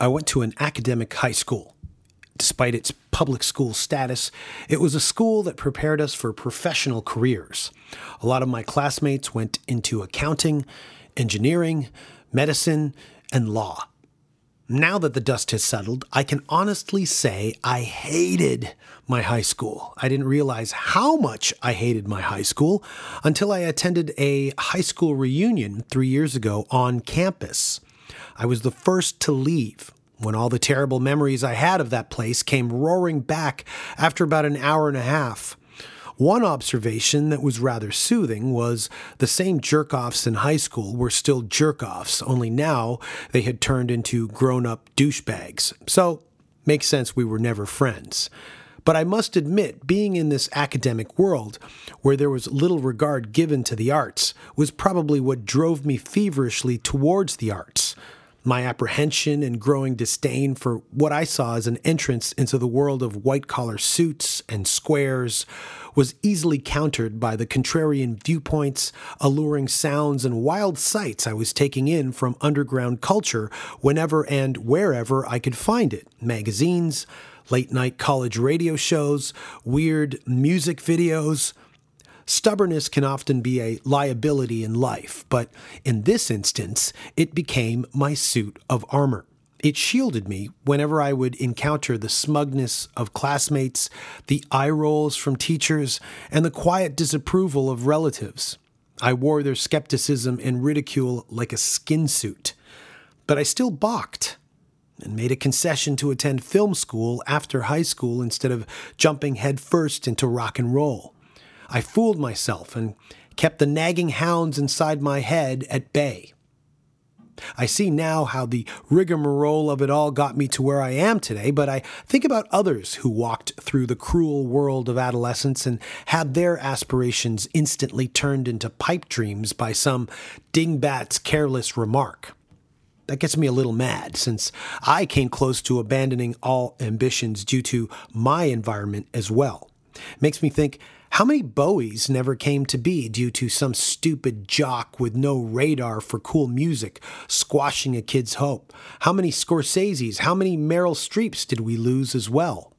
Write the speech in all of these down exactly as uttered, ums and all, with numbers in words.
I went to an academic high school. Despite its public school status, it was a school that prepared us for professional careers. A lot of my classmates went into accounting, engineering, medicine, and law. Now that the dust has settled, I can honestly say I hated my high school. I didn't realize how much I hated my high school until I attended a high school reunion three years ago on campus. I was the first to leave when all the terrible memories I had of that place came roaring back after about an hour and a half. One observation that was rather soothing was the same jerk-offs in high school were still jerk-offs, only now they had turned into grown-up douchebags. So, makes sense we were never friends. But I must admit, being in this academic world, where there was little regard given to the arts, was probably what drove me feverishly towards the arts. My apprehension and growing disdain for what I saw as an entrance into the world of white-collar suits and squares was easily countered by the contrarian viewpoints, alluring sounds, and wild sights I was taking in from underground culture whenever and wherever I could find it. Magazines, late-night college radio shows, weird music videos. Stubbornness can often be a liability in life, but in this instance, it became my suit of armor. It shielded me whenever I would encounter the smugness of classmates, the eye rolls from teachers, and the quiet disapproval of relatives. I wore their skepticism and ridicule like a skin suit. But I still balked and made a concession to attend film school after high school instead of jumping headfirst into rock and roll. I fooled myself and kept the nagging hounds inside my head at bay. I see now how the rigmarole of it all got me to where I am today, but I think about others who walked through the cruel world of adolescence and had their aspirations instantly turned into pipe dreams by some dingbat's careless remark. That gets me a little mad, since I came close to abandoning all ambitions due to my environment as well. Makes me think, how many Bowies never came to be due to some stupid jock with no radar for cool music squashing a kid's hope? How many Scorseses, how many Meryl Streeps did we lose as well?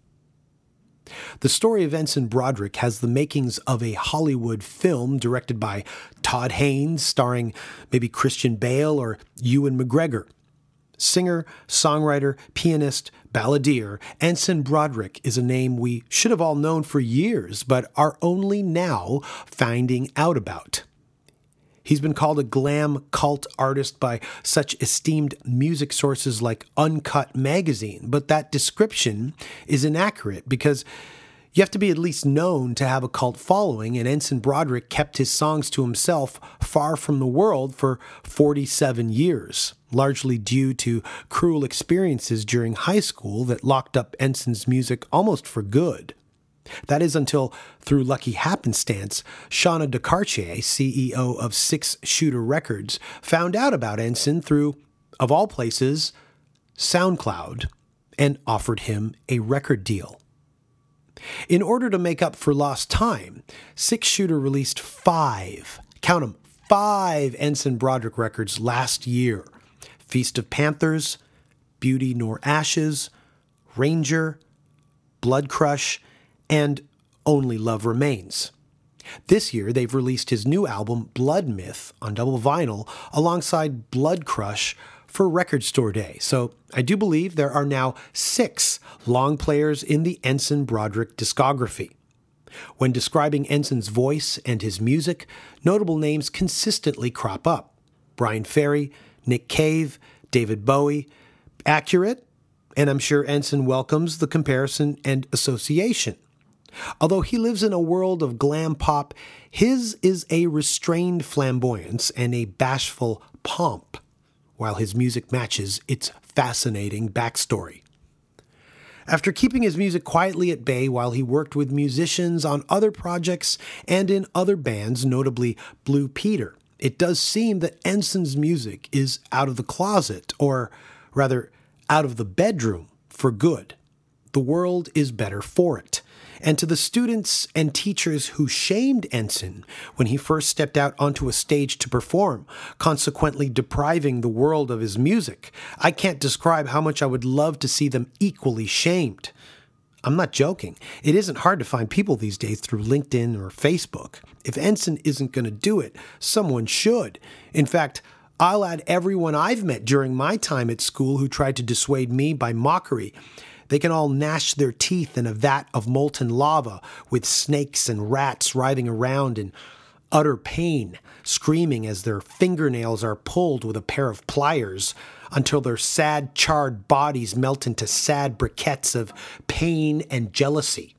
The story of Ensign Broderick has the makings of a Hollywood film directed by Todd Haynes, starring maybe Christian Bale or Ewan McGregor. Singer, songwriter, pianist, balladeer, Ensign Broderick is a name we should have all known for years, but are only now finding out about. He's been called a glam cult artist by such esteemed music sources like Uncut Magazine, but that description is inaccurate because you have to be at least known to have a cult following, and Ensign Broderick kept his songs to himself far from the world for forty-seven years, largely due to cruel experiences during high school that locked up Ensign's music almost for good. That is until, through lucky happenstance, Shauna DeCartier, C E O of Six Shooter Records, found out about Ensign through, of all places, SoundCloud, and offered him a record deal. In order to make up for lost time, Six Shooter released five, count them, five Ensign Broderick records last year. Feast of Panthers, Beauty Nor Ashes, Ranger, Blood Crush, and Only Love Remains. This year, they've released his new album, Blood Myth, on double vinyl, alongside Blood Crush for Record Store Day. So I do believe there are now six long players in the Ensign Broderick discography. When describing Ensign's voice and his music, notable names consistently crop up. Brian Ferry, Nick Cave, David Bowie. Accurate? And I'm sure Ensign welcomes the comparison and association. Although he lives in a world of glam pop, his is a restrained flamboyance and a bashful pomp, while his music matches its fascinating backstory. After keeping his music quietly at bay while he worked with musicians on other projects and in other bands, notably Blue Peter, it does seem that Ensign's music is out of the closet, or rather, out of the bedroom for good. The world is better for it. And to the students and teachers who shamed Ensign when he first stepped out onto a stage to perform, consequently depriving the world of his music, I can't describe how much I would love to see them equally shamed. I'm not joking. It isn't hard to find people these days through LinkedIn or Facebook. If Ensign isn't going to do it, someone should. In fact, I'll add everyone I've met during my time at school who tried to dissuade me by mockery. They can all gnash their teeth in a vat of molten lava with snakes and rats writhing around in utter pain, screaming as their fingernails are pulled with a pair of pliers until their sad, charred bodies melt into sad briquettes of pain and jealousy.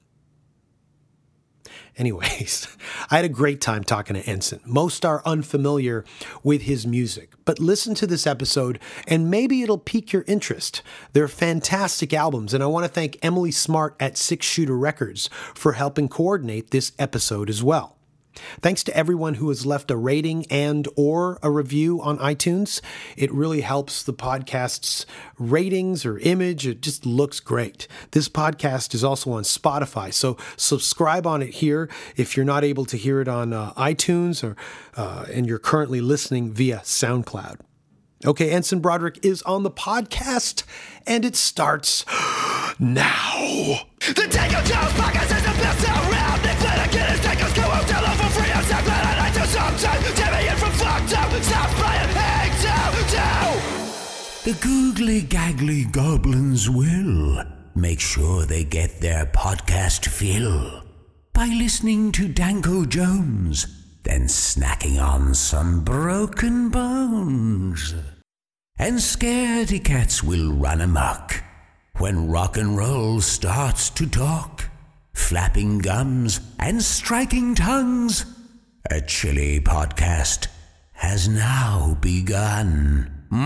Anyways, I had a great time talking to Ensign. Most are unfamiliar with his music, but listen to this episode and maybe it'll pique your interest. They're fantastic albums, and I want to thank Emily Smart at Six Shooter Records for helping coordinate this episode as well. Thanks to everyone who has left a rating and or a review on iTunes. It really helps the podcast's ratings or image. It just looks great. This podcast is also on Spotify, so subscribe on it here if you're not able to hear it on uh, iTunes or uh, and you're currently listening via SoundCloud. Okay, Ensign Broderick is on the podcast, and it starts now. The Dango Jones podcast is the best around. Nick Flanagan is Dango's co-host. Hello for free on SoundCloud and iTunes sometimes. Jamie in from fucked up. Stop playing Hang Down. The googly gaggly goblins will make sure they get their podcast fill by listening to Danko Jones, then snacking on some broken bones. And scaredy cats will run amok when rock and roll starts to talk, flapping gums and striking tongues. A chilly podcast has now begun.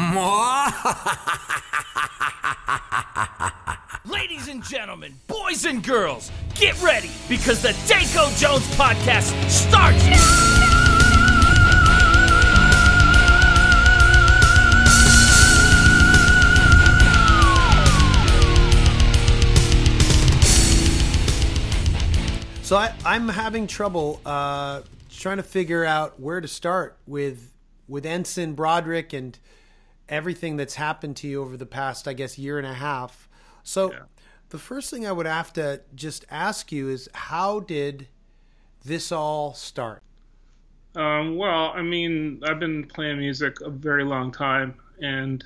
Ladies and gentlemen, boys and girls, get ready because the Danko Jones podcast starts now! So I, I'm having trouble uh, trying to figure out where to start with with Ensign Broderick and everything that's happened to you over the past, I guess, year and a half. So yeah. The first thing I would have to just ask you is, how did this all start? Um, well, I mean, I've been playing music a very long time, and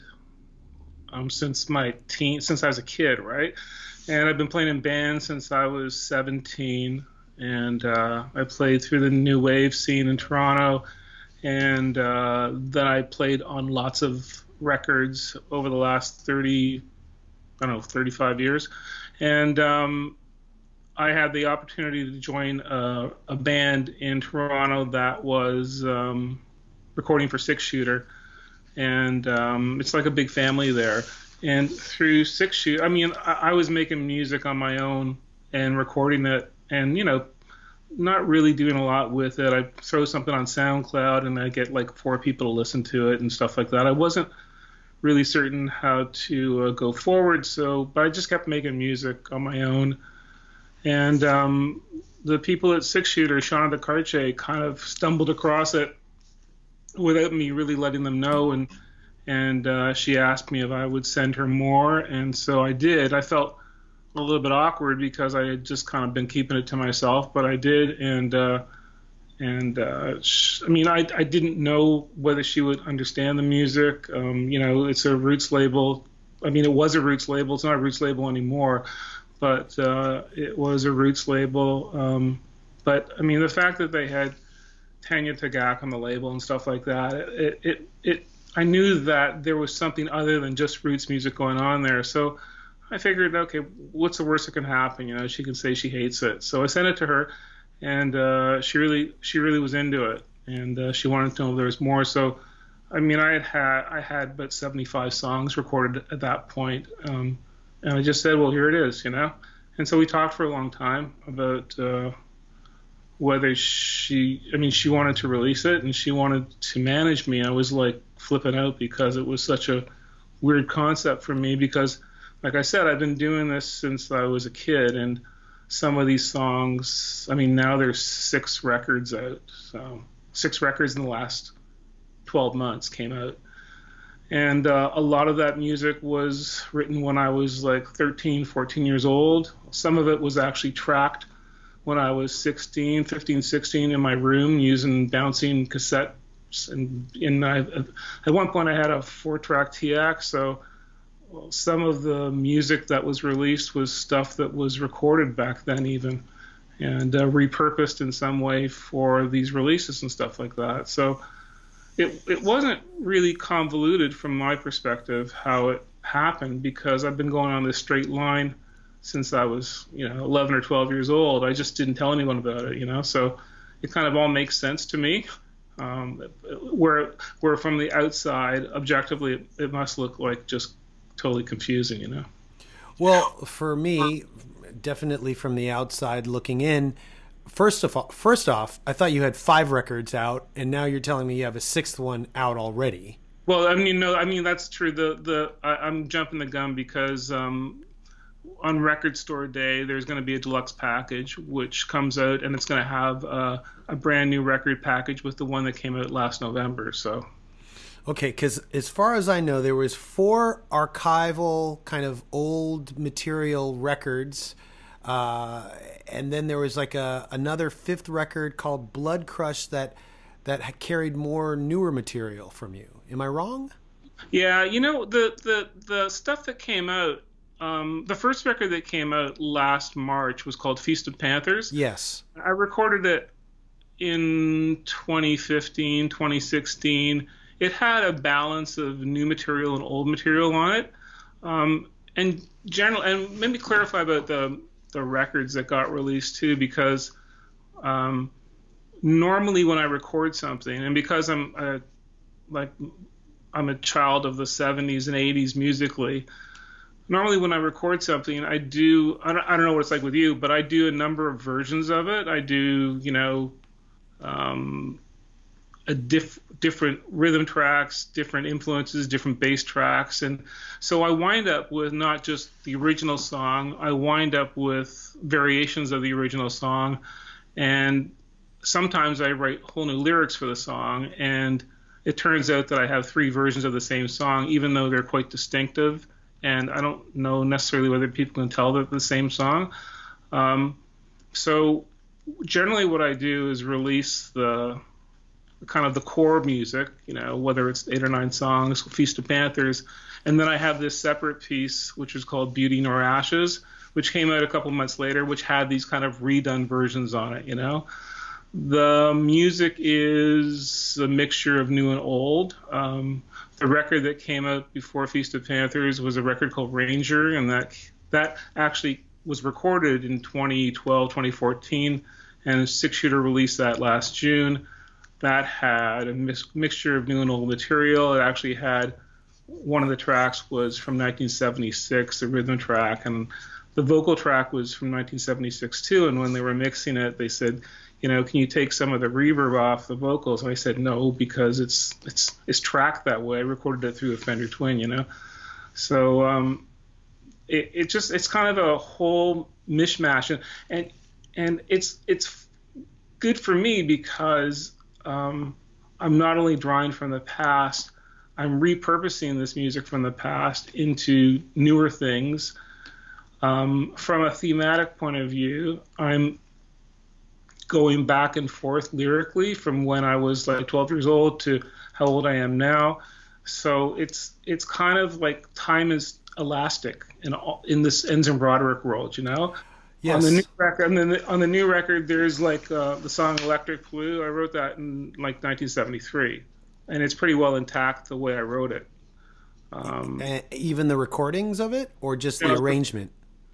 um, since my teen, since I was a kid, right? And I've been playing in bands since I was seventeen, and uh, I played through the new wave scene in Toronto, and uh, then I played on lots of records over the last thirty, I don't know, thirty-five years, and um, I had the opportunity to join a, a band in Toronto that was um, recording for Six Shooter, and um, it's like a big family there. And through Six Shooter, I mean, I, I was making music on my own and recording it, and you know, not really doing a lot with it. I throw something on SoundCloud, and I get like four people to listen to it and stuff like that. I wasn't really certain how to uh, go forward, so but I just kept making music on my own. And um, the people at Six Shooter, Shauna DeCarche, kind of stumbled across it without me really letting them know, and and uh, she asked me if I would send her more, and so I did. I felt a little bit awkward because I had just kind of been keeping it to myself, but I did, and uh, and uh, sh- I mean, I I didn't know whether she would understand the music. Um, you know, it's a Roots label. I mean, it was a Roots label. It's not a Roots label anymore, but uh, it was a Roots label. Um, but I mean, the fact that they had Tanya Tagaq on the label and stuff like that, it it it I knew that there was something other than just Roots music going on there. So I figured, okay, what's the worst that can happen? You know, she can say she hates it. So I sent it to her, and uh, she really she really was into it, and uh, she wanted to know if there was more. So, I mean, I had had I had about seventy-five songs recorded at that point, um, and I just said, well, here it is, you know. And so we talked for a long time about uh, whether she, I mean, she wanted to release it, and she wanted to manage me. I was like flipping out because it was such a weird concept for me because, like I said, I've been doing this since I was a kid, and some of these songs. I mean, now there's six records out, so six records in the last twelve months came out. And uh, a lot of that music was written when I was like thirteen, fourteen years old. Some of it was actually tracked when I was sixteen, fifteen, sixteen in my room using bouncing cassettes. And in I, at one point I had a four-track T X, so some of the music that was released was stuff that was recorded back then even, and uh, repurposed in some way for these releases and stuff like that. So It, it wasn't really convoluted from my perspective how it happened, because I've been going on this straight line since I was, you know, eleven or twelve years old. I just didn't tell anyone about it, you know. So it kind of all makes sense to me. Um, where where from the outside, objectively, it, it must look like just totally confusing, you know. Well, for me, definitely from the outside looking in. First of all, first off, I thought you had five records out, and now you're telling me you have a sixth one out already. Well, I mean, no, I mean that's true. The the I, I'm jumping the gun because um, on Record Store Day there's going to be a deluxe package which comes out, and it's going to have uh, a brand new record package with the one that came out last November. So, okay, because as far as I know, there was four archival kind of old material records. Uh, and then there was like a another fifth record called Blood Crush that that carried more newer material from you. Am I wrong? Yeah, you know, the the the stuff that came out, um, the first record that came out last March was called Feast of Panthers. Yes. I recorded it in twenty fifteen, twenty sixteen. It had a balance of new material and old material on it. Um, and general, and maybe clarify about the the records that got released too, because um, normally when I record something, and because I'm a, like I'm a child of the seventies and eighties musically, normally when I record something, I do I don't, I don't know what it's like with you, but I do a number of versions of it. I do you know um, a diff, different rhythm tracks, different influences, different bass tracks. And so I wind up with not just the original song, I wind up with variations of the original song. And sometimes I write whole new lyrics for the song. And it turns out that I have three versions of the same song, even though they're quite distinctive. And I don't know necessarily whether people can tell that the same song. Um, so generally what I do is release the kind of the core music, you know, whether it's eight or nine songs, Feast of Panthers, and then I have this separate piece which is called Beauty Nor Ashes, which came out a couple months later, which had these kind of redone versions on it, you know. The music is a mixture of new and old. Um, the record that came out before Feast of Panthers was a record called Ranger, and that that actually was recorded in twenty twelve, twenty fourteen, and Six Shooter released that last June. That had a mix, mixture of new and old material. It actually had one of the tracks was from nineteen seventy-six, the rhythm track, and the vocal track was from nineteen seventy-six too. And when they were mixing it, they said, you know, can you take some of the reverb off the vocals? And I said no, because it's it's it's tracked that way. I recorded it through a Fender Twin, you know. So um, it it just it's kind of a whole mishmash, and and and it's it's good for me because Um, I'm not only drawing from the past, I'm repurposing this music from the past into newer things. Um, from a thematic point of view, I'm going back and forth lyrically from when I was like twelve years old to how old I am now. So it's it's kind of like time is elastic in all, in this Ensign Broderick world, you know. Yes. On the new record, on the, on the new record, there's like uh, the song "Electric Blue." I wrote that in like nineteen seventy-three, and it's pretty well intact the way I wrote it. Um, and even the recordings of it, or just the Yeah. arrangement?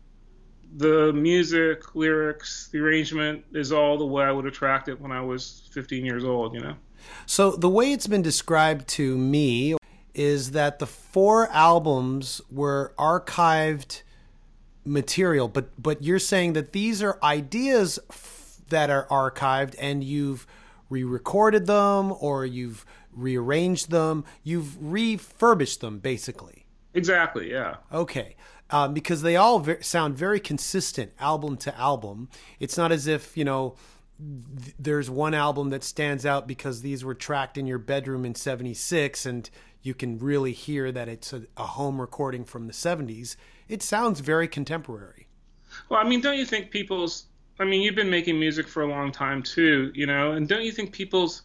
The music, lyrics, the arrangement is all the way I would have tracked it when I was fifteen years old. You know. So the way it's been described to me is that the four albums were archived material, but but you're saying that these are ideas f- that are archived, and you've re-recorded them, or you've rearranged them, you've refurbished them, basically. Exactly, yeah. Okay. Um, because they all ve- sound very consistent album to album. It's not as if, you know, th- there's one album that stands out because these were tracked in your bedroom in seventy-six and you can really hear that it's a, a home recording from the seventies. It sounds very contemporary. Well, I mean, don't you think people's, I mean, you've been making music for a long time too, you know, and don't you think people's,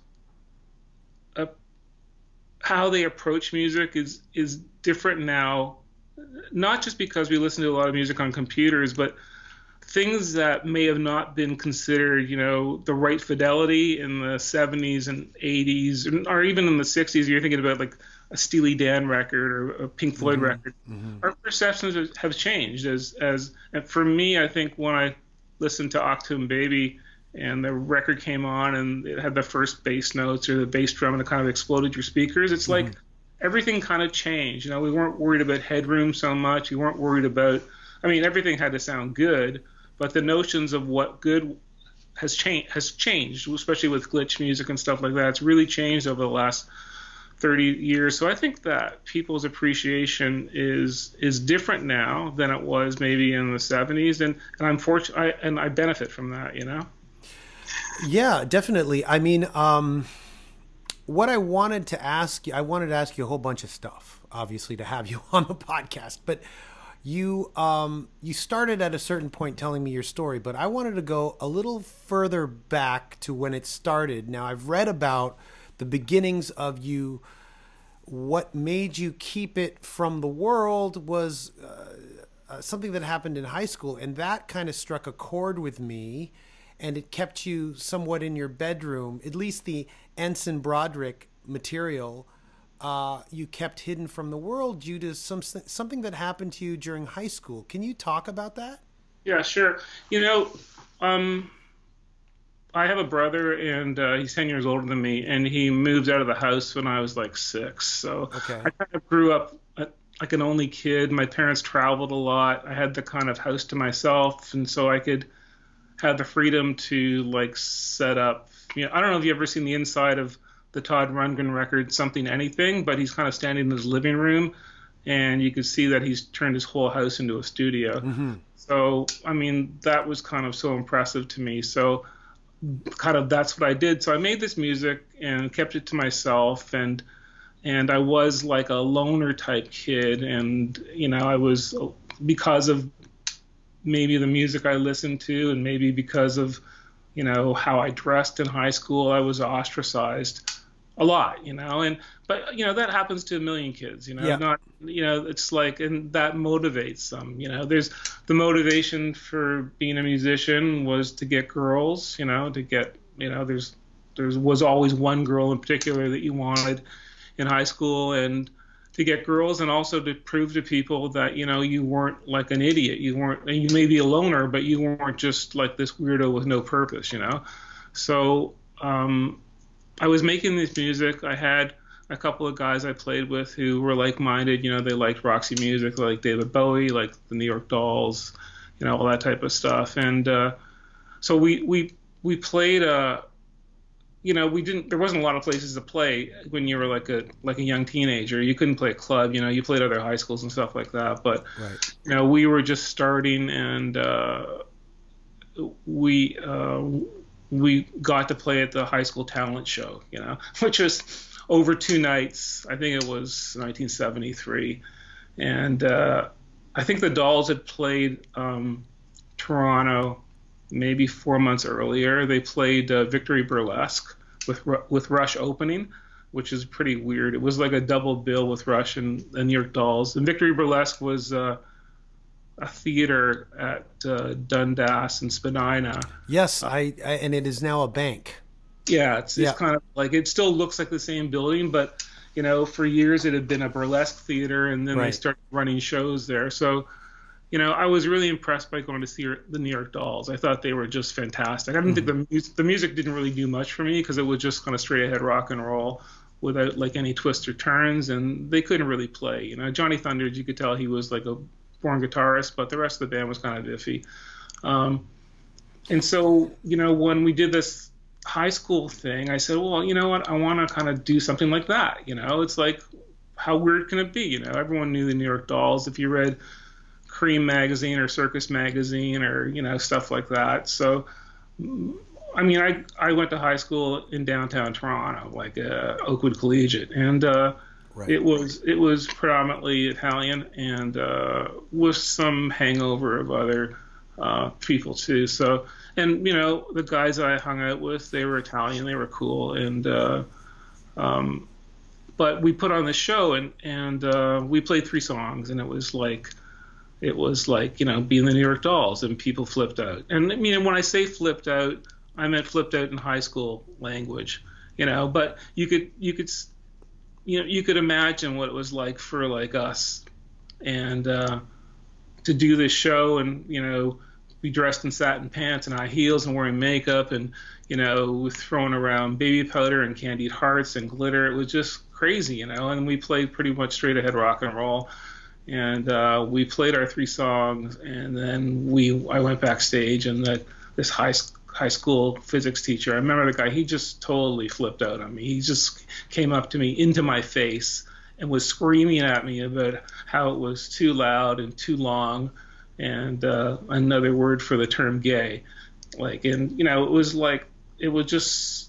uh, how they approach music is, is different now, not just because we listen to a lot of music on computers, but things that may have not been considered, you know, the right fidelity in the seventies and eighties, or even in the sixties. You're thinking about like a Steely Dan record or a Pink Floyd mm-hmm. record. Mm-hmm. Our perceptions have changed. As as and for me, I think when I listened to Achtung Baby and the record came on and it had the first bass notes or the bass drum and it kind of exploded your speakers, it's mm-hmm. like everything kind of changed. You know, we weren't worried about headroom so much. We weren't worried about, I mean, everything had to sound good, but the notions of what good has changed, has changed, especially with glitch music and stuff like that. It's really changed over the last thirty years. So I think that people's appreciation is is different now than it was maybe in the seventies, and and I'm fortunate, I, and I benefit from that, you know. Yeah, definitely. I mean, um, what I wanted to ask you, I wanted to ask you a whole bunch of stuff, obviously, to have you on the podcast, but you um, you started at a certain point telling me your story, but I wanted to go a little further back to when it started. Now, I've read about the beginnings of you. What made you keep it from the world was uh, uh, something that happened in high school, and that kind of struck a chord with me, and it kept you somewhat in your bedroom, at least the Ensign Broderick material. Uh, you kept hidden from the world due to some something that happened to you during high school. Can you talk about that? Yeah, sure. You know, um, I have a brother, and uh, he's ten years older than me, and he moved out of the house when I was like six. So okay. I kind of grew up like an only kid. My parents traveled a lot. I had the kind of house to myself, and so I could have the freedom to like set up. You know, I don't know if you've ever seen the inside of the Todd Rundgren record, Something Anything, but he's kind of standing in his living room, and you can see that he's turned his whole house into a studio. Mm-hmm. So, I mean, that was kind of so impressive to me. So kind of that's what I did. So I made this music and kept it to myself, and and I was like a loner type kid, and, you know, I was, because of maybe the music I listened to and maybe because of, you know, how I dressed in high school, I was ostracized a lot, you know, and, but, you know, that happens to a million kids, you know, yeah. not, you know, it's like, and that motivates them, you know, there's the motivation for being a musician was to get girls, you know, to get, you know, there's, there's was always one girl in particular that you wanted in high school, and to get girls, and also to prove to people that, you know, you weren't like an idiot. You weren't, and you may be a loner, but you weren't just like this weirdo with no purpose, you know? So, um, I was making this music. I had a couple of guys I played with who were like-minded, you know, they liked Roxy Music, like David Bowie, like the New York Dolls, you know, all that type of stuff. And, uh, so we, we, we played, uh, you know, we didn't, there wasn't a lot of places to play when you were like a, like a young teenager. You couldn't play a club, you know, you played other high schools and stuff like that. But, right. you know, we were just starting, and, uh, we, uh, we got to play at the high school talent show, you know, which was over two nights. I think it was nineteen seventy-three. And, uh, I think the Dolls had played, um, Toronto maybe four months earlier. They played uh, Victory Burlesque with with Rush opening, which is pretty weird. It was like a double bill with Rush and the New York Dolls. And Victory Burlesque was uh, a theater at uh, Dundas and Spadina. Yes, I, I and it is now a bank. Yeah, it's, it's yeah. kind of like, it still looks like the same building, but, you know, for years it had been a burlesque theater, and then right. they started running shows there. So, you know, I was really impressed by going to see the New York Dolls. I thought they were just fantastic. I didn't mm-hmm. think the music, the music didn't really do much for me because it was just kind of straight ahead rock and roll without like any twists or turns, and they couldn't really play. You know, Johnny Thunders, you could tell he was like a born guitarist, but the rest of the band was kind of iffy. Um, and so, you know, when we did this high school thing, I said, well, you know what, I want to kind of do something like that. You know, it's like, how weird can it be? You know, everyone knew the New York Dolls if you read Cream magazine or Circus magazine or, you know, stuff like that. So, I mean, I, I went to high school in downtown Toronto, like uh, Oakwood Collegiate, and uh, right. it was it was predominantly Italian and uh, with some hangover of other uh, people too. So, and you know, the guys that I hung out with, they were Italian, they were cool, and uh, um, but we put on this show and and uh, we played three songs, and it was like. It was like, you know, being the New York Dolls, and people flipped out. And I mean, when I say flipped out, I meant flipped out in high school language, you know. But you could, you could, you know, you could imagine what it was like for like us, and uh, to do this show, and you know, be dressed in satin pants and high heels and wearing makeup, and you know, throwing around baby powder and candied hearts and glitter. It was just crazy, you know. And we played pretty much straight ahead rock and roll. And uh, we played our three songs, and then we I went backstage, and the, this high high school physics teacher, I remember the guy, he just totally flipped out on me. He just came up to me into my face and was screaming at me about how it was too loud and too long, and uh, another word for the term gay. Like, and you know, it was like it was just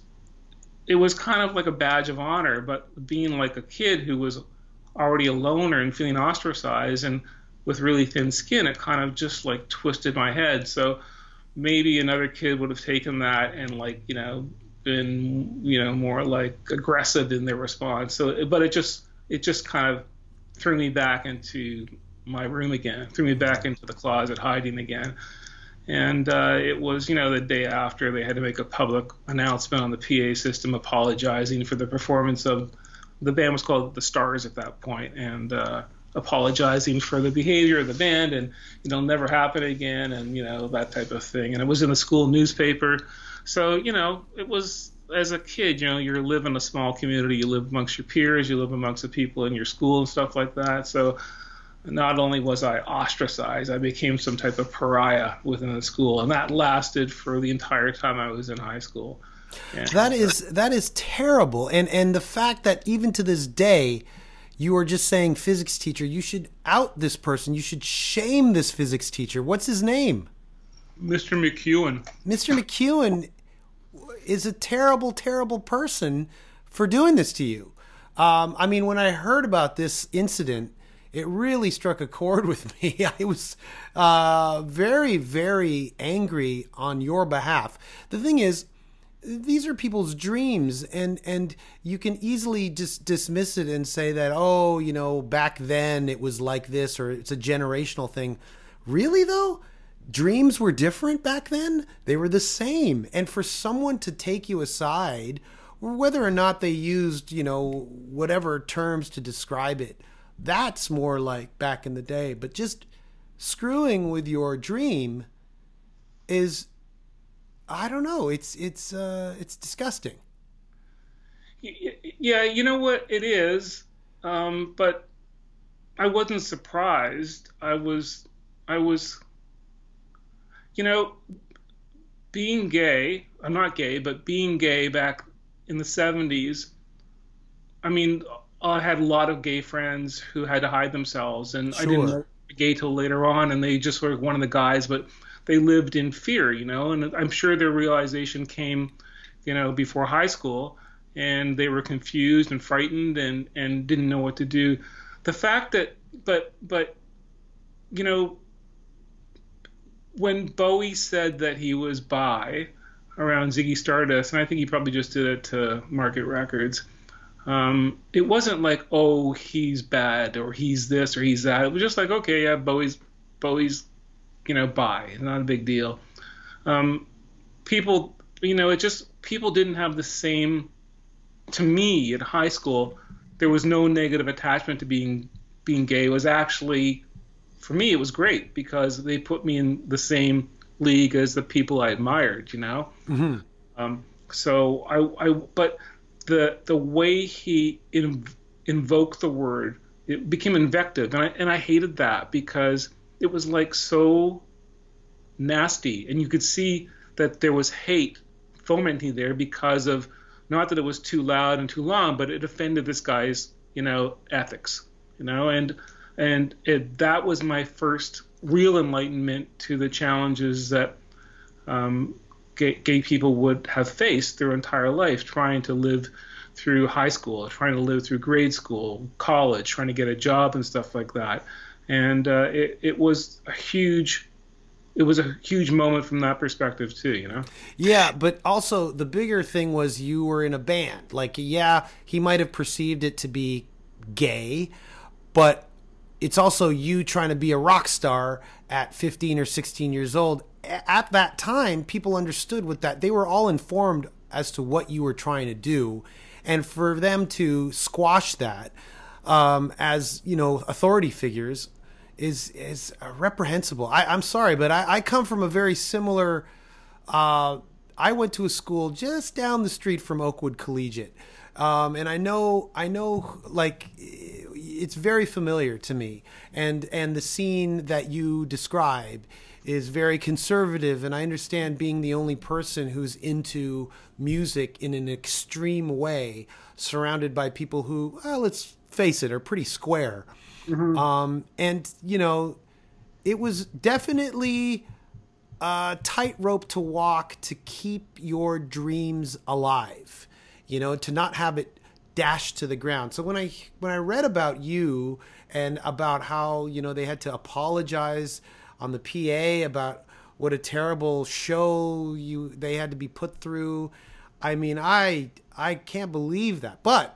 it was kind of like a badge of honor, but being like a kid who was already a loner and feeling ostracized and with really thin skin, it kind of just like twisted my head. So maybe another kid would have taken that and like, you know, been, you know, more like aggressive in their response. So, but it just, it just kind of threw me back into my room again, threw me back into the closet hiding again. And uh, it was, you know, the day after they had to make a public announcement on the P A system apologizing for the performance of the band was called The Stars at that point, and uh, apologizing for the behavior of the band, and it'll never happen again, and you know, that type of thing. And it was in the school newspaper, so you know, it was, as a kid, you know, you live in a small community, you live amongst your peers, you live amongst the people in your school and stuff like that. So not only was I ostracized, I became some type of pariah within the school, and that lasted for the entire time I was in high school. Yeah. That is that is terrible, and and the fact that even to this day, you are just saying physics teacher. You should out this person. You should shame this physics teacher. What's his name? Mister McEwen. Mister McEwen is a terrible, terrible person for doing this to you. Um, I mean, when I heard about this incident, it really struck a chord with me. I was uh, very, very angry on your behalf. The thing is, these are people's dreams, and, and you can easily just dismiss it and say that, oh, you know, back then it was like this, or it's a generational thing. Really, though? Dreams were different back then? They were the same. And for someone to take you aside, or whether or not they used, you know, whatever terms to describe it, that's more like back in the day. But just screwing with your dream is... I don't know. It's it's uh, it's disgusting. Yeah, you know what it is, um, but I wasn't surprised. I was, I was, you know, being gay. I'm not gay, but being gay back in the seventies. I mean, I had a lot of gay friends who had to hide themselves, and sure. I didn't know gay till later on, and they just were one of the guys, but. They lived in fear, you know, and I'm sure their realization came, you know, before high school, and they were confused and frightened and, and didn't know what to do. The fact that, but, but, you know, when Bowie said that he was bi around Ziggy Stardust, and I think he probably just did it to market records, um, it wasn't like, oh, he's bad or he's this or he's that. It was just like, okay, yeah, Bowie's, Bowie's, you know, bi, not a big deal. Um, people, you know, it just, people didn't have the same, to me in high school, there was no negative attachment to being, being gay. It was actually, for me, it was great because they put me in the same league as the people I admired, you know? Mm-hmm. Um, so I, I, but the, the way he in, invoked the word, it became invective. And I, and I hated that because it was like so nasty, and you could see that there was hate fomenting there because of, not that it was too loud and too long, but it offended this guy's you know, ethics, you know, and and it, that was my first real enlightenment to the challenges that um, gay, gay people would have faced their entire life, trying to live through high school, trying to live through grade school, college, trying to get a job and stuff like that. And uh, it, it was a huge, it was a huge moment from that perspective too, you know? Yeah, but also the bigger thing was you were in a band. Like, yeah, he might have perceived it to be gay, but it's also you trying to be a rock star at fifteen or sixteen years old. At that time, people understood what that, they were all informed as to what you were trying to do. And for them to squash that um, as, you know, authority figures is is reprehensible. I, I'm sorry, but I, I come from a very similar, uh, I went to a school just down the street from Oakwood Collegiate. Um, and I know, I know, like, it's very familiar to me. And, and the scene that you describe is very conservative. And I understand being the only person who's into music in an extreme way, surrounded by people who, well, let's face it, are pretty square. Mm-hmm. Um, and, you know, it was definitely a tightrope to walk to keep your dreams alive. You know, to not have it dashed to the ground. So when I when I read about you and about how, you know, they had to apologize on the P A about what a terrible show you they had to be put through, I mean, I I can't believe that. But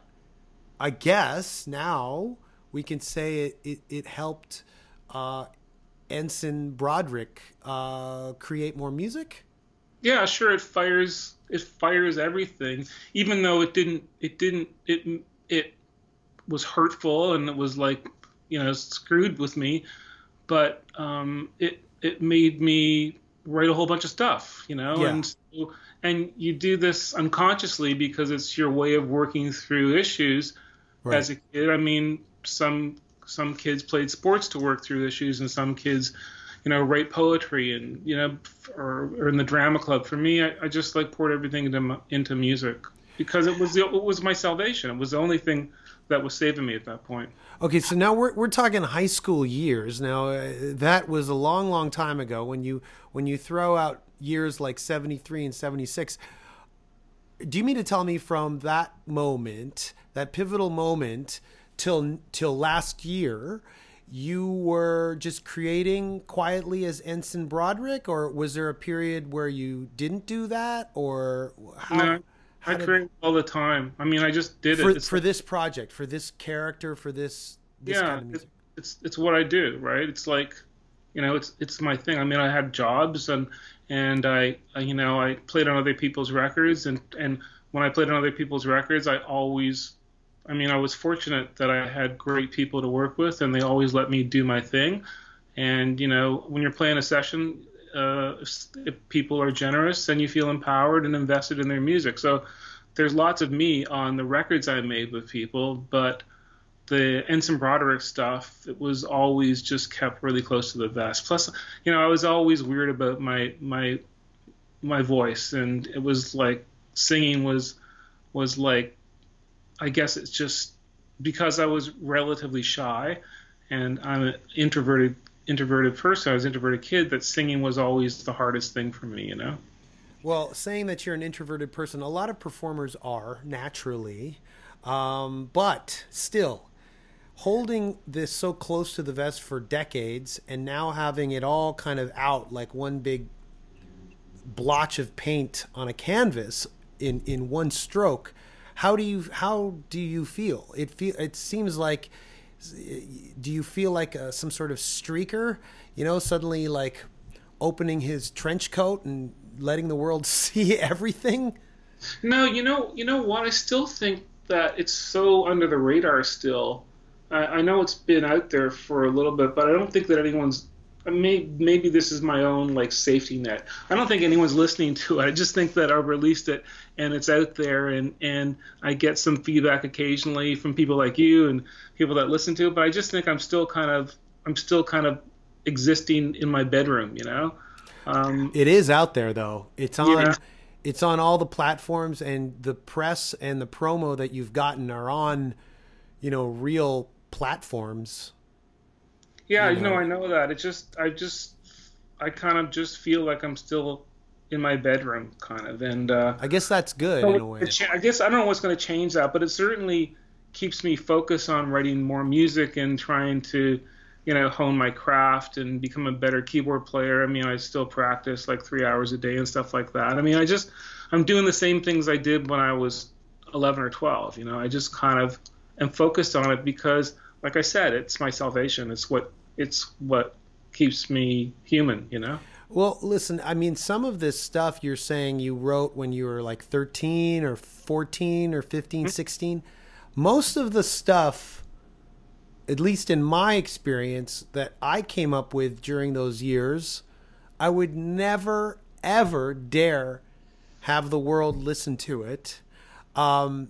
I guess now we can say it it, it helped uh, Ensign Broderick uh, create more music. Yeah, sure. It fires. It fires everything, even though it didn't. It didn't. It it was hurtful and it was like, you know, screwed with me. But um, it it made me write a whole bunch of stuff, you know. Yeah. And so, and you do this unconsciously because it's your way of working through issues. Right. As a kid, I mean, some some kids played sports to work through issues, and some kids, you know, write poetry and, you know, or, or in the drama club. For me, I, I just like poured everything into into music because it was the, it was my salvation. It was the only thing that was saving me at that point. Okay, so now we're we're talking high school years. Now uh, that was a long, long time ago. When you when you throw out years like seventy-three and seventy-six, do you mean to tell me from that moment, that pivotal moment, till till last year, you were just creating quietly as Ensign Broderick, or was there a period where you didn't do that, or how? No, how I did, create all the time. I mean, I just did for, it it's for like, this project, for this character, for this, this yeah. kind of music. It, it's it's what I do, right? It's like, you know, it's it's my thing. I mean, I had jobs and and I, I you know I played on other people's records, and and when I played on other people's records, I always. I mean, I was fortunate that I had great people to work with, and they always let me do my thing. And, you know, when you're playing a session, uh, if people are generous, then you feel empowered and invested in their music. So there's lots of me on the records I made with people, but the Ensign Broderick stuff, it was always just kept really close to the vest. Plus, you know, I was always weird about my my my voice, and it was like singing was was like, I guess it's just because I was relatively shy and I'm an introverted introverted person, I was an introverted kid, that singing was always the hardest thing for me, you know? Well, saying that you're an introverted person, a lot of performers are naturally, um, but still, holding this so close to the vest for decades and now having it all kind of out like one big blotch of paint on a canvas in, in one stroke, How do you how do you feel? It feel it seems like, do you feel like a, some sort of streaker? You know, suddenly like opening his trench coat and letting the world see everything? No, you know, you know what? I still think that it's so under the radar still. I, I know it's been out there for a little bit, but I don't think that anyone's. Maybe, maybe this is my own like safety net. I don't think anyone's listening to it. I just think that I've released it and it's out there, and, and I get some feedback occasionally from people like you and people that listen to it. But I just think I'm still kind of I'm still kind of existing in my bedroom, you know. Um, it is out there though. It's on yeah. it's on all the platforms, and the press and the promo that you've gotten are on you know, real platforms. Yeah, you you know. know, I know that. It just, I just, I kind of just feel like I'm still in my bedroom, kind of. And uh, I guess that's good so in a way. it cha- I guess I don't know what's going to change that, but it certainly keeps me focused on writing more music and trying to, you know, hone my craft and become a better keyboard player. I mean, I still practice like three hours a day and stuff like that. I mean, I just, I'm doing the same things I did when I was eleven or twelve. You know, I just kind of am focused on it because, like I said, it's my salvation. It's what, it's what keeps me human, you know? Well, listen, I mean, some of this stuff you're saying you wrote when you were like thirteen or fourteen or fifteen, sixteen. Most of the stuff, at least in my experience, that I came up with during those years, I would never, ever dare have the world listen to it. Um,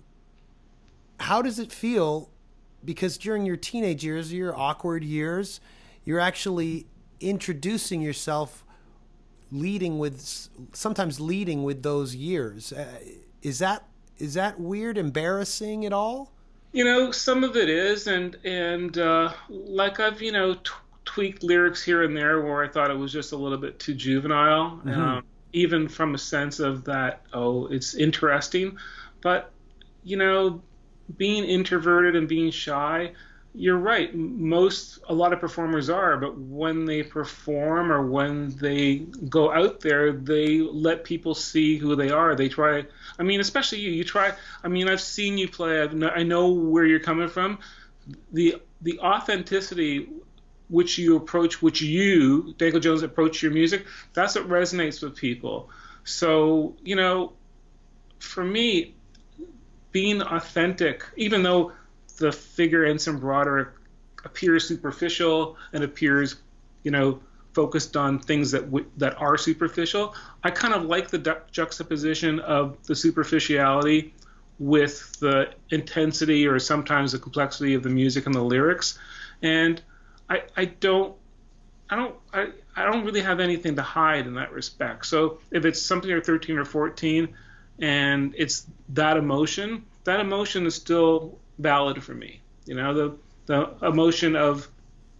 how does it feel? Because during your teenage years, your awkward years, you're actually introducing yourself, leading with, sometimes leading with those years. Uh, is that is that weird, embarrassing at all? You know, some of it is, and and uh, like I've you know t- tweaked lyrics here and there where I thought it was just a little bit too juvenile, mm-hmm. um, even from a sense of that, oh, it's interesting, but you know, being introverted and being shy, you're right. Most, a lot of performers are, but when they perform or when they go out there, they let people see who they are. They try, I mean, especially you, you try, I mean, I've seen you play. I've, I know where you're coming from. The, the authenticity which you approach, which you, Danko Jones, approach your music, that's what resonates with people. So, you know, for me, being authentic, even though the figure Ensign Broderick appears superficial and appears, you know, focused on things that w- that are superficial, I kind of like the du- juxtaposition of the superficiality with the intensity or sometimes the complexity of the music and the lyrics. And I, I don't, I don't, I, I don't really have anything to hide in that respect. So if it's something you're thirteen or fourteen and it's that emotion, that emotion is still valid for me. You know, the the emotion of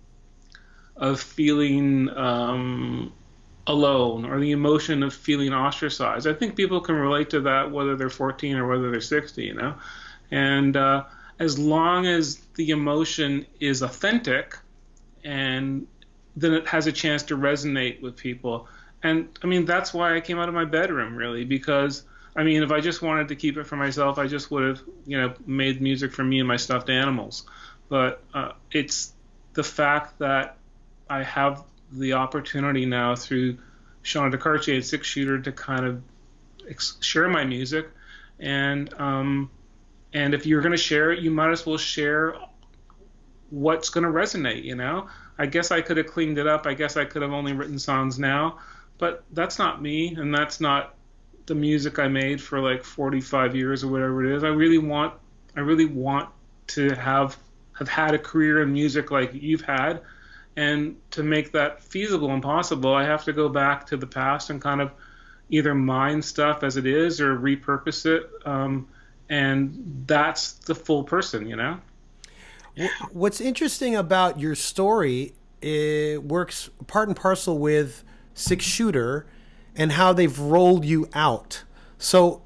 of feeling um, alone, or the emotion of feeling ostracized. I think people can relate to that whether they're fourteen or whether they're sixty, you know. And uh, as long as the emotion is authentic, and then it has a chance to resonate with people. And I mean, that's why I came out of my bedroom, really, because I mean, if I just wanted to keep it for myself, I just would have, you know, made music for me and my stuffed animals. But uh, it's the fact that I have the opportunity now through Shauna DeCartier and Six Shooter to kind of ex- share my music. And um, and if you're going to share it, you might as well share what's going to resonate, you know? I guess I could have cleaned it up. I guess I could have only written songs now. But that's not me, and that's not the music I made for like forty-five years or whatever it is. I really want, I really want to have have had a career in music like you've had, and to make that feasible and possible, I have to go back to the past and kind of either mine stuff as it is or repurpose it, um, and that's the full person, you know. What's interesting about your story, it works part and parcel with Six Shooter and how they've rolled you out. So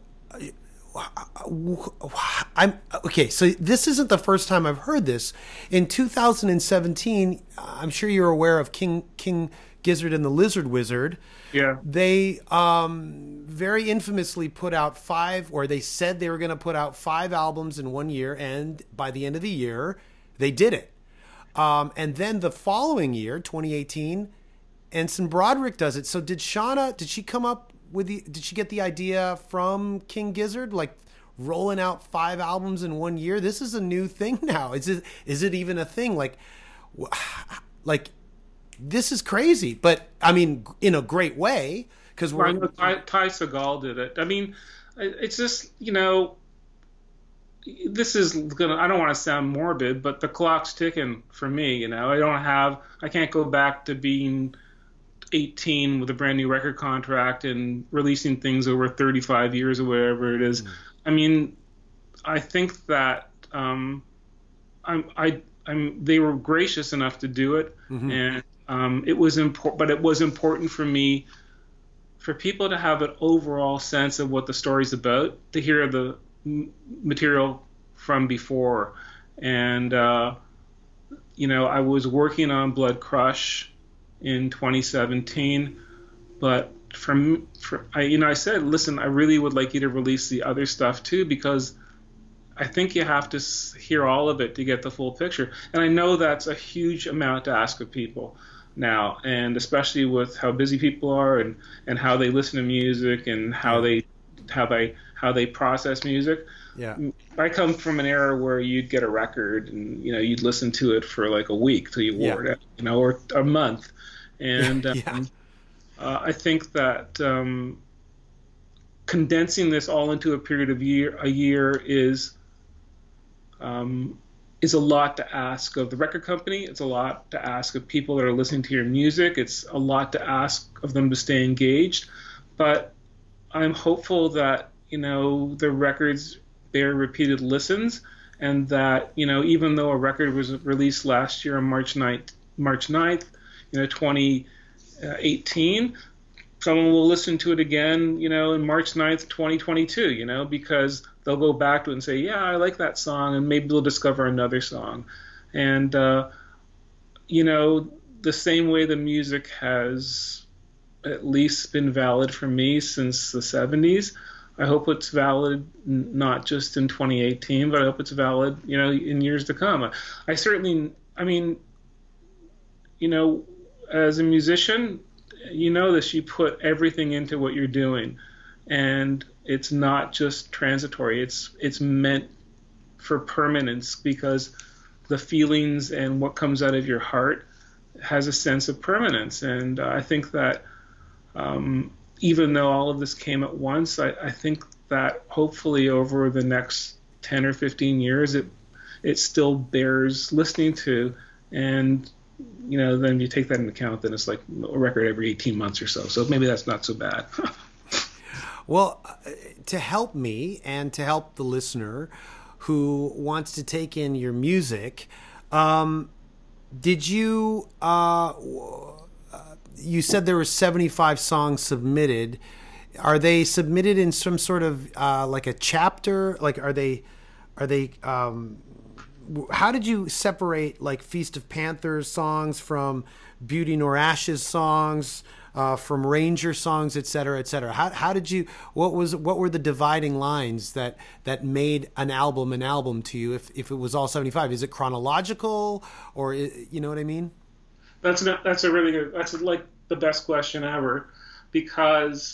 I'm okay. So this isn't the first time I've heard this. In two thousand seventeen, I'm sure you're aware of King King Gizzard and the Lizard Wizard. Yeah. They um, very infamously put out five, or they said they were going to put out five albums in one year, and by the end of the year, they did it. Um, and then the following year, twenty eighteen, Ensign Broderick does it. So did Shauna, did she come up with the, did she get the idea from King Gizzard, like rolling out five albums in one year? This is a new thing now. Is it, is it even a thing? Like, like this is crazy, but I mean, in a great way. Cause we're, well, Ty, Ty Segall did it. I mean, it's just, you know, this is gonna, I don't want to sound morbid, but the clock's ticking for me, you know. I don't have, I can't go back to being eighteen with a brand new record contract and releasing things over thirty-five years or whatever it is. Mm. I mean, I think that um, I'm, I, I'm, they were gracious enough to do it, mm-hmm. and um, it was important. But it was important for me, for people to have an overall sense of what the story's about, to hear the m- material from before, and uh, you know, I was working on Blood Crush in twenty seventeen, but from, for, I, you know, I said, listen, I really would like you to release the other stuff too, because I think you have to hear all of it to get the full picture. And I know that's a huge amount to ask of people now, and especially with how busy people are, and, and how they listen to music, and how they how they how they process music. Yeah. I come from an era where you'd get a record and, you know, you'd listen to it for like a week till you wore yeah. it, you know, or a month. And yeah. um, uh, I think that um, condensing this all into a period of year a year is um, is a lot to ask of the record company. It's a lot to ask of people that are listening to your music. It's a lot to ask of them to stay engaged. But I'm hopeful that, you know, the records bear repeated listens, and that, you know, even though a record was released last year on March ninth, March ninth, you know, twenty eighteen, someone will listen to it again, you know, in March ninth, twenty twenty-two, you know, because they'll go back to it and say, yeah, I like that song, and maybe they'll discover another song. And, uh, you know, the same way the music has at least been valid for me since the seventies, I hope it's valid not just in twenty eighteen, but I hope it's valid, you know, in years to come. I certainly, I mean, you know, as a musician, you know this, you put everything into what you're doing, and it's not just transitory. It's it's meant for permanence, because the feelings and what comes out of your heart has a sense of permanence. And uh, I think that um, even though all of this came at once, I, I think that hopefully over the next ten or fifteen years, it it still bears listening to. And, you know, then you take that into account, then it's like a record every eighteen months or so. So maybe that's not so bad. Well, to help me and to help the listener who wants to take in your music, um, did you, uh, you said there were seventy-five songs submitted. Are they submitted in some sort of uh, like a chapter? Like, are they, are they, um, how did you separate like Feast of Panthers songs from Beauty Nor Ashes songs, uh, from Ranger songs, et cetera, et cetera? How, how did you, what was, what were the dividing lines that, that made an album an album to you? If, if it was all seventy-five, is it chronological, or, you know what I mean? That's not, that's a really good, that's like the best question ever, because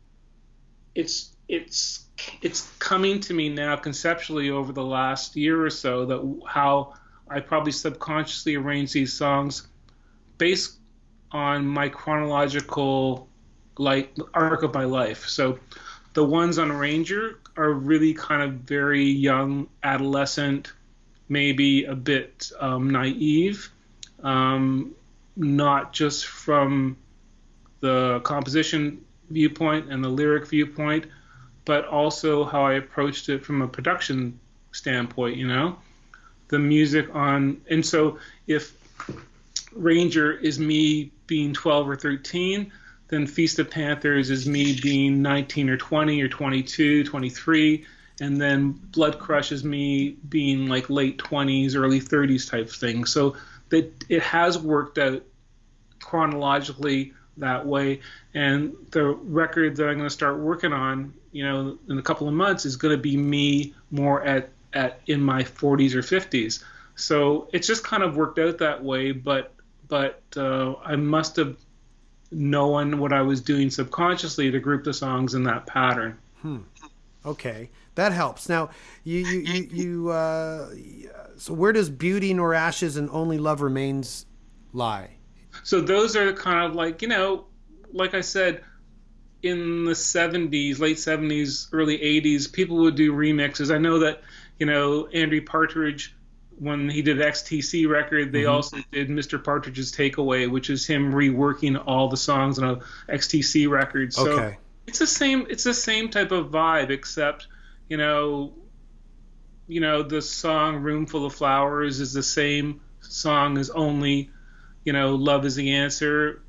it's, it's, it's coming to me now conceptually over the last year or so that how I probably subconsciously arrange these songs based on my chronological like arc of my life. So the ones on Ranger are really kind of very young, adolescent, maybe a bit um, naive, um, not just from the composition viewpoint and the lyric viewpoint, but also how I approached it from a production standpoint, you know, the music on. And so if Ranger is me being twelve or thirteen, then Feast of Panthers is me being nineteen or twenty or twenty-two, twenty-three, and then Blood Crush is me being like late twenties, early thirties type thing. So that it has worked out chronologically that way. And the record that I'm going to start working on, you know, in a couple of months is going to be me more at, at in my forties or fifties. So it's just kind of worked out that way, but but uh, I must have known what I was doing subconsciously to group the songs in that pattern. Hmm. Okay, that helps. Now, you you you, you uh, so where does Beauty Nor Ashes and Only Love Remains lie? So those are kind of like, you know, like I said, in the seventies, late seventies, early eighties, people would do remixes. I know that, you know, Andrew Partridge, when he did X T C record, they mm-hmm. also did Mister Partridge's Takeaway, which is him reworking all the songs on a X T C record. So okay. it's the same, it's the same type of vibe, except, you know, you know, the song Room Full of Flowers is the same song as Only, you know, Love is the Answer.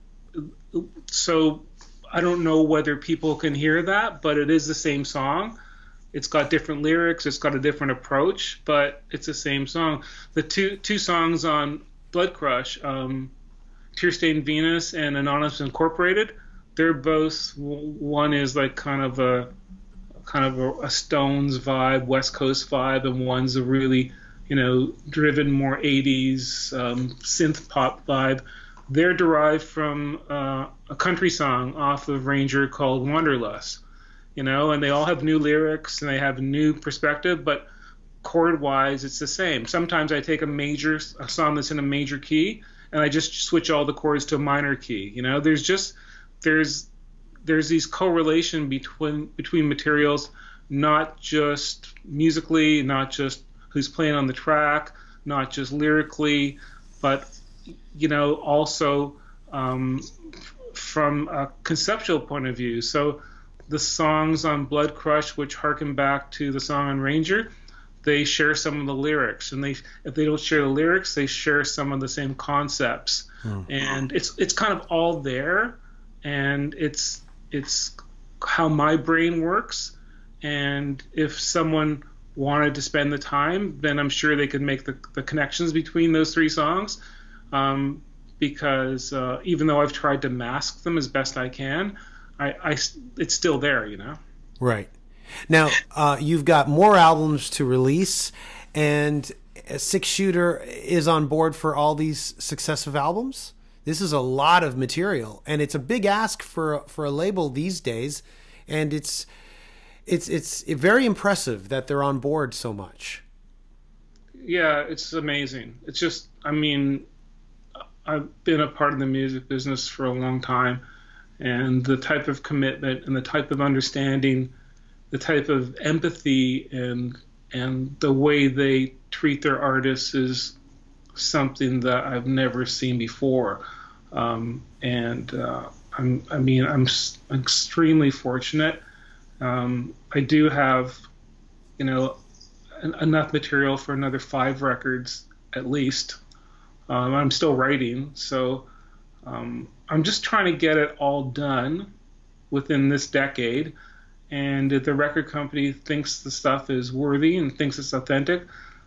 So I don't know whether people can hear that, but it is the same song. It's got different lyrics, it's got a different approach, but it's the same song. The two two songs on Blood Crush, um, Tear Stained Venus and Anonymous Incorporated, they're both, one is like kind of a kind of a, a Stones vibe, West Coast vibe, and one's a really, you know, driven more eighties um, synth pop vibe. They're derived from uh, a country song off of Ranger called Wanderlust, you know, and they all have new lyrics and they have new perspective, but chord-wise, it's the same. Sometimes I take a major, a song that's in a major key, and I just switch all the chords to a minor key. You know, there's just there's there's these correlation between between materials, not just musically, not just who's playing on the track, not just lyrically, but you know, also um, from a conceptual point of view. So the songs on Blood Crush, which harken back to the song on Ranger, they share some of the lyrics, and they if they don't share the lyrics, they share some of the same concepts. Hmm. And it's it's kind of all there, and it's it's how my brain works. And if someone wanted to spend the time, then I'm sure they could make the, the connections between those three songs. Um, because uh, even though I've tried to mask them as best I can, I, I it's still there, you know. Right. Now, uh, you've got more albums to release, and Six Shooter is on board for all these successive albums. This is a lot of material, and it's a big ask for for a label these days, and it's it's it's very impressive that they're on board so much. Yeah, it's amazing. It's just, I mean, I've been a part of the music business for a long time, and the type of commitment and the type of understanding, the type of empathy and and the way they treat their artists is something that I've never seen before. Um, and uh, I'm, I mean, I'm extremely fortunate. Um, I do have, you know, en- enough material for another five records at least. Um, I'm still writing, so um, I'm just trying to get it all done within this decade. And if the record company thinks the stuff is worthy and thinks it's authentic,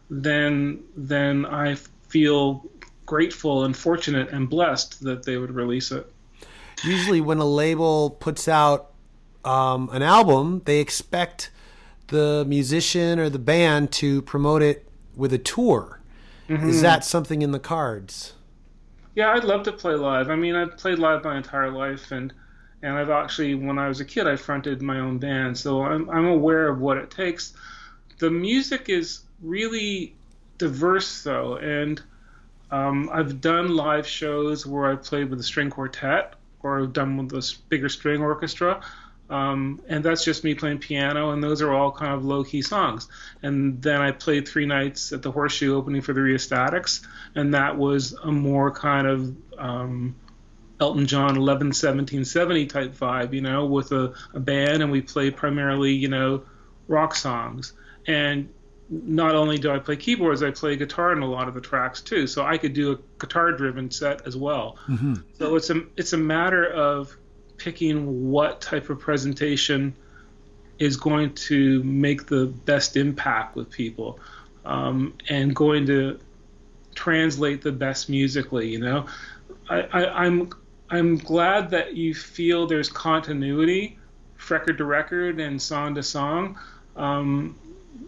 then then I feel grateful and fortunate and blessed that they would release it. Usually when a label puts out um, an album, they expect the musician or the band to promote it with a tour. Mm-hmm. Is that something in the cards? Yeah, I'd love to play live. I mean, I've played live my entire life, and and I've actually, when I was a kid, I fronted my own band, so I'm I'm aware of what it takes. The music is really diverse, though, and um, I've done live shows where I've played with a string quartet, or I've done with a bigger string orchestra, um, and that's just me playing piano, and those are all kind of low-key songs. And then I played three nights at the Horseshoe opening for the Rheostatics, and that was a more kind of um, Elton John eleven seventeen seventy type vibe, you know, with a, a band, and we played primarily, you know, rock songs. And not only do I play keyboards, I play guitar in a lot of the tracks too, so I could do a guitar-driven set as well. Mm-hmm. So it's a it's a matter of picking what type of presentation is going to make the best impact with people, um, and going to translate the best musically. You know, I, I, I'm I'm glad that you feel there's continuity, record to record and song to song. Um,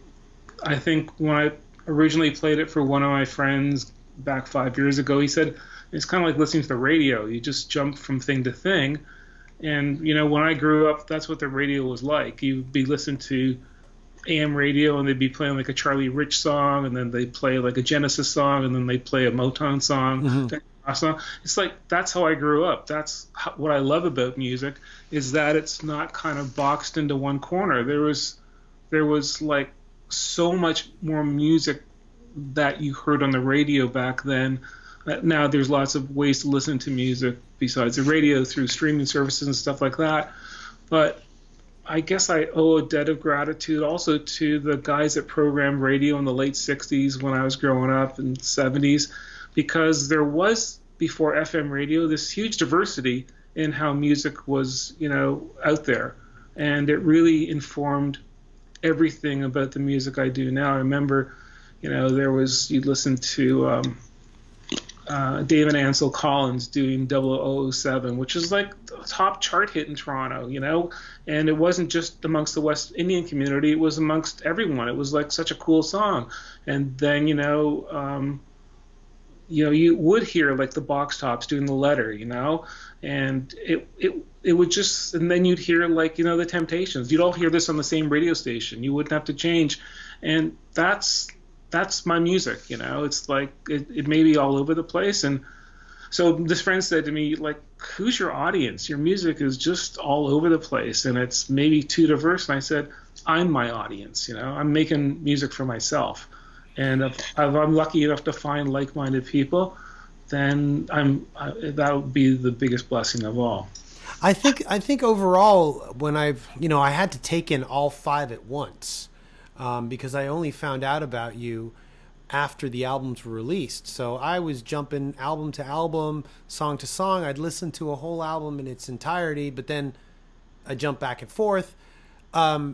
I think when I originally played it for one of my friends back five years ago, he said it's kind of like listening to the radio. You just jump from thing to thing. And, you know, when I grew up, that's what the radio was like. You'd be listening to A M radio, and they'd be playing like a Charlie Rich song, and then they'd play like a Genesis song, and then they'd play a Motown song. Mm-hmm. song. It's like, that's how I grew up. That's how, what I love about music, is that it's not kind of boxed into one corner. There was, there was like so much more music that you heard on the radio back then. Now there's lots of ways to listen to music besides the radio, through streaming services and stuff like that. But I guess I owe a debt of gratitude also to the guys that programmed radio in the late sixties when I was growing up, in the seventies, because there was, before F M radio, this huge diversity in how music was, you know, out there. And it really informed everything about the music I do now. I remember, you know, there was, you'd listen to um, uh, David Ansel Collins doing double oh oh seven, which is like a top chart hit in Toronto, you know, and it wasn't just amongst the West Indian community, it was amongst everyone. It was like such a cool song. And then, you know, um, you know, you would hear like the Box Tops doing The Letter, you know, and it it it would just, and then you'd hear like, you know, the Temptations. You'd all hear this on the same radio station. You wouldn't have to change, and that's that's my music, you know. It's like it, it may be all over the place, and so this friend said to me, like, who's your audience? Your music is just all over the place, and it's maybe too diverse. And I said, I'm my audience, you know. I'm making music for myself. And if, if I'm lucky enough to find like-minded people, then I'm I, that would be the biggest blessing of all. I think I think overall, when I've you know I had to take in all five at once um, because I only found out about you after the albums were released. So I was jumping album to album, song to song. I'd listen to a whole album in its entirety, but then I jump back and forth. Um,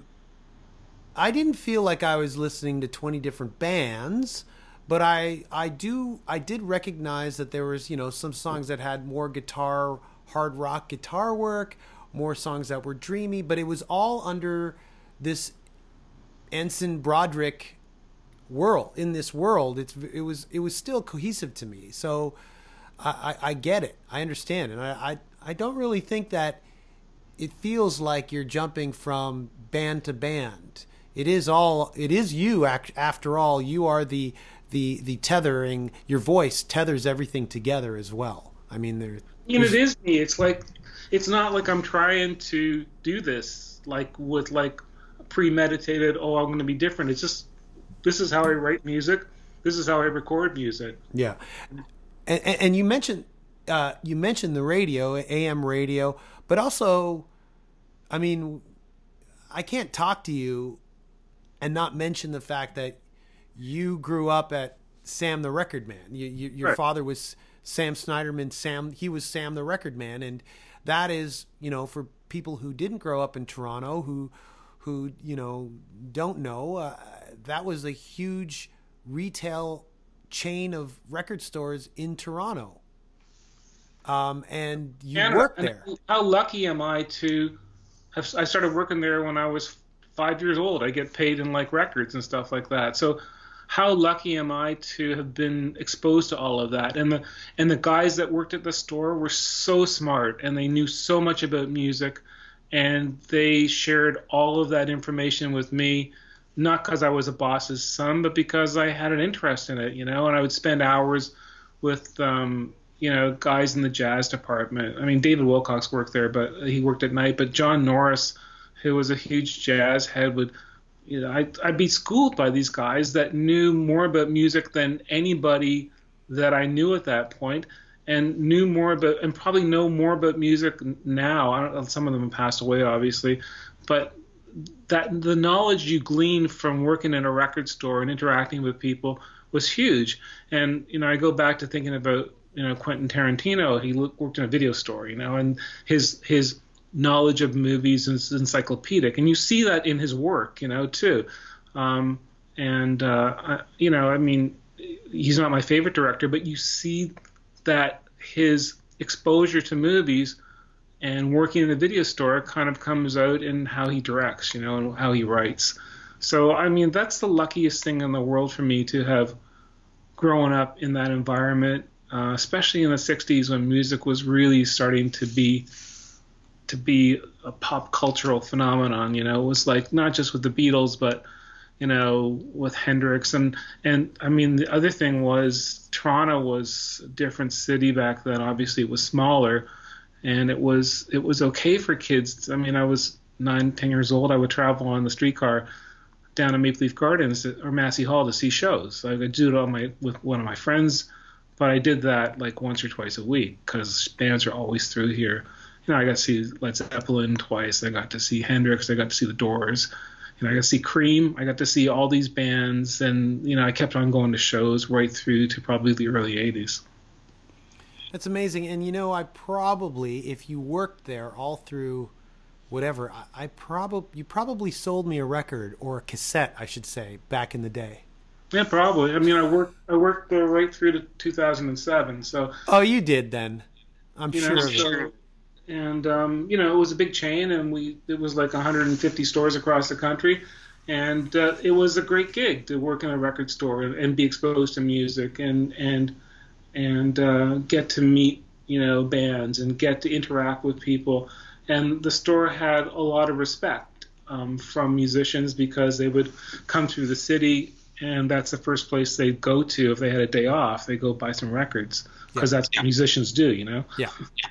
I didn't feel like I was listening to twenty different bands, but I I do I did recognize that there was, you know, some songs that had more guitar, hard rock guitar work, more songs that were dreamy, but it was all under this Ensign Broderick world. In this world, it's it was it was still cohesive to me. So I, I, I get it. I understand, and I, I I don't really think that it feels like you're jumping from band to band. It is all. It is you. After all, you are the the the tethering. Your voice tethers everything together as well. I mean, there. You know, it is me. It's like, it's not like I'm trying to do this like with like premeditated. Oh, I'm going to be different. It's just, this is how I write music. This is how I record music. Yeah, and and, and you mentioned uh, you mentioned the radio, A M radio, but also, I mean, I can't talk to you and not mention the fact that you grew up at Sam the Record Man. You, you, your right. father was Sam Snyderman. Sam, he was Sam the Record Man, and that is, you know, for people who didn't grow up in Toronto, who, who you know, don't know, uh, that was a huge retail chain of record stores in Toronto. Um, and you and, worked and there. How lucky am I to have? I started working there when I was five years old. I get paid in like records and stuff like that. So how lucky am I to have been exposed to all of that? And the and the guys that worked at the store were so smart, and they knew so much about music, and they shared all of that information with me, not because I was a boss's son, but because I had an interest in it, you know. And I would spend hours with um, you know, guys in the jazz department. I mean, David Wilcox worked there, but he worked at night. But John Norris, who was a huge jazz head, would, you know, I, I'd be schooled by these guys that knew more about music than anybody that I knew at that point, and knew more about, and probably know more about music now. I don't know, some of them have passed away, obviously, but that the knowledge you glean from working in a record store and interacting with people was huge. And, you know, I go back to thinking about, you know, Quentin Tarantino. He worked in a video store, you know, and his his knowledge of movies is encyclopedic, and you see that in his work, you know, too. Um, and uh, I, you know, I mean, he's not my favorite director, but you see that his exposure to movies and working in the video store kind of comes out in how he directs, you know, and how he writes. So, I mean, that's the luckiest thing in the world for me, to have grown up in that environment, uh, especially in the sixties when music was really starting to be to be a pop cultural phenomenon. You know, it was like not just with the Beatles, but, you know, with Hendrix. And, and I mean, the other thing was Toronto was a different city back then. Obviously, it was smaller, and it was it was okay for kids. I mean, I was nine, ten years old. I would travel on the streetcar down to Maple Leaf Gardens or Massey Hall to see shows. I would do it on my with one of my friends, but I did that like once or twice a week because bands are always through here. you know, I got to see Led Zeppelin twice. I got to see Hendrix. I got to see the Doors. You know, I got to see Cream. I got to see all these bands, and you know, I kept on going to shows right through to probably the early eighties. That's amazing. And you know, I probably, if you worked there all through whatever, I, I probably you probably sold me a record or a cassette, I should say, back in the day. Yeah, probably. I mean, I worked I worked there right through to two thousand seven. So. Oh, you did then. I'm you sure know, of it. so, And, um, you know, it was a big chain, and we it was like one hundred fifty stores across the country. And uh, it was a great gig to work in a record store and, and be exposed to music and and and uh, get to meet, you know, bands and get to interact with people. And the store had a lot of respect um, from musicians because they would come through the city, and that's the first place they'd go to if they had a day off. They go buy some records because yeah. that's what musicians do, you know? Yeah.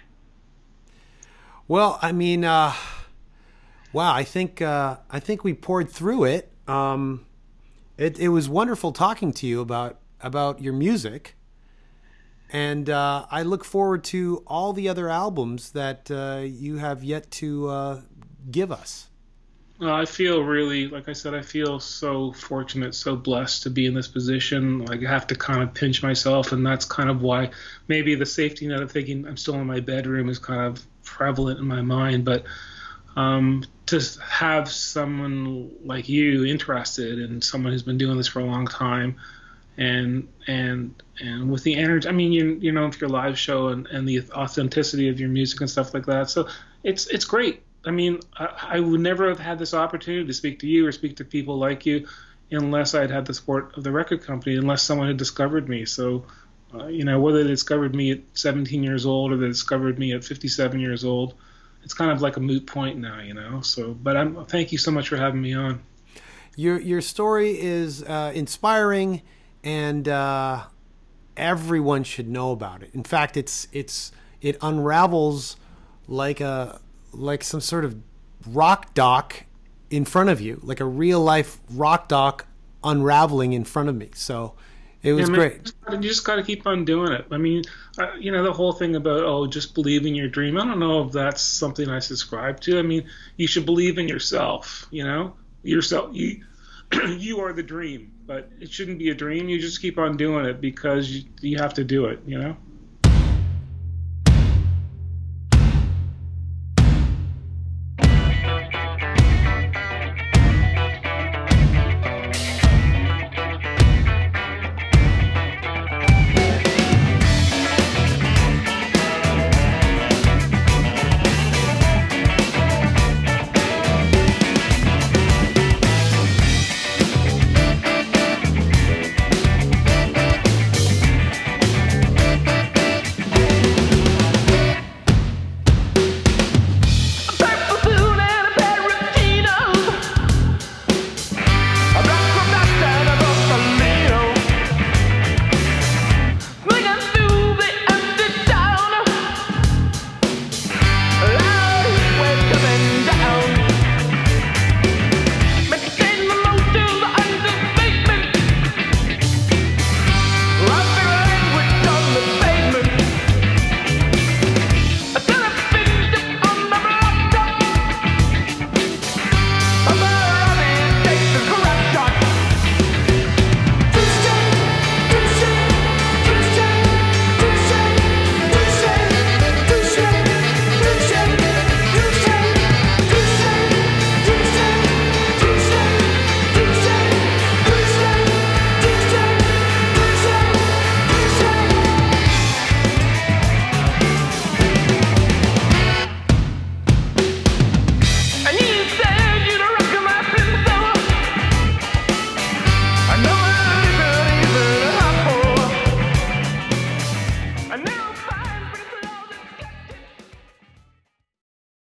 Well, I mean, uh, wow, I think uh, I think we poured through it. Um, it. It was wonderful talking to you about about your music, and uh, I look forward to all the other albums that uh, you have yet to uh, give us. Well, I feel really, like I said, I feel so fortunate, so blessed to be in this position. Like I have to kind of pinch myself, and that's kind of why maybe the safety net of thinking I'm still in my bedroom is kind of prevalent in my mind. But um, to have someone like you interested and someone who's been doing this for a long time, and and and with the energy, I mean, you you know, with your live show and, and the authenticity of your music and stuff like that, so it's it's great. I mean, I, I would never have had this opportunity to speak to you or speak to people like you unless I'd had the support of the record company, unless someone had discovered me. So, uh, you know, whether they discovered me at seventeen years old or they discovered me at fifty-seven years old, it's kind of like a moot point now, you know. So, but I'm thank you so much for having me on. Your your story is uh, inspiring, and uh, everyone should know about it. In fact, it's it's it unravels like a like some sort of rock doc in front of you, like a real life rock doc unraveling in front of me. So it was yeah, man, great. You just got to keep on doing it. I mean, uh, you know, the whole thing about, oh, just believe in your dream. I don't know if that's something I subscribe to. I mean, you should believe in yourself, you know, yourself. You, you are the dream, but it shouldn't be a dream. You just keep on doing it because you, you have to do it, you know?